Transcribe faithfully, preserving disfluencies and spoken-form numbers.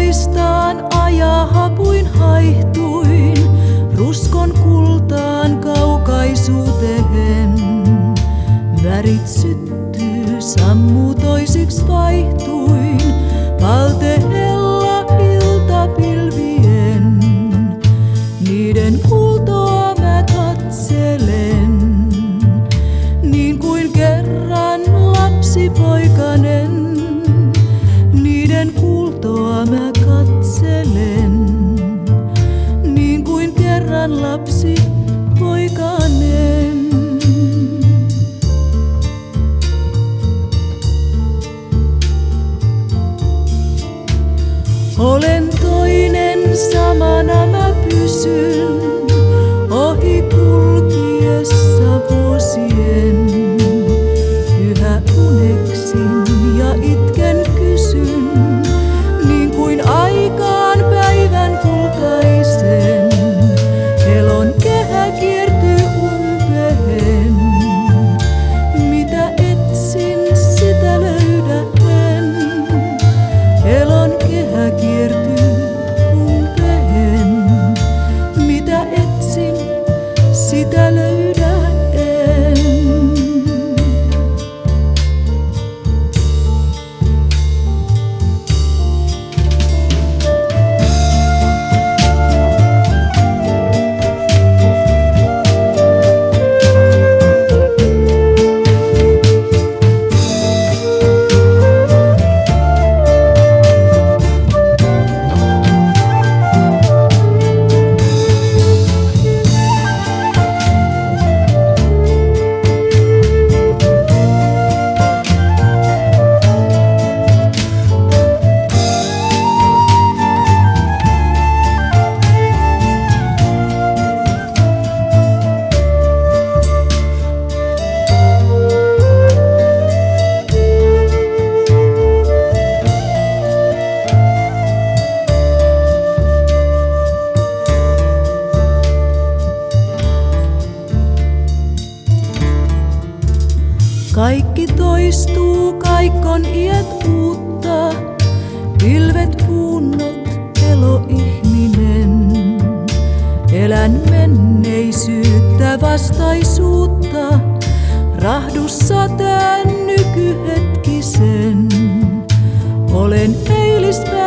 toistaan ajaa hapuin haihtuin, ruskon kultaan kaukaisuuteen. Värit syttyy, sammuu toisiksi vaihtuin, valteella iltapilvien. Niiden kultoa mä katselen, niin kuin kerran lapsipoikanen. Niiden kultoa mä katselen, niin kuin kerran lapsipoikanen. Olen toinen, samana mä pysyn, ohi kulkiessa vuosien. Yhä uneksin ja itken kysyn, niin kuin aikaan päivän kultaisen. Elon kehä kiertyy umpeen, mitä etsin, sitä löydän. Elon kehä kiertyy umpeen, mitä etsin, sitä löydän. Kaikki toistuu, kaikkon iät uutta, pilvet puunnot, eloihminen. Elän menneisyyttä, vastaisuutta, rahdussa tän nykyhetkisen. Olen eilispäivä.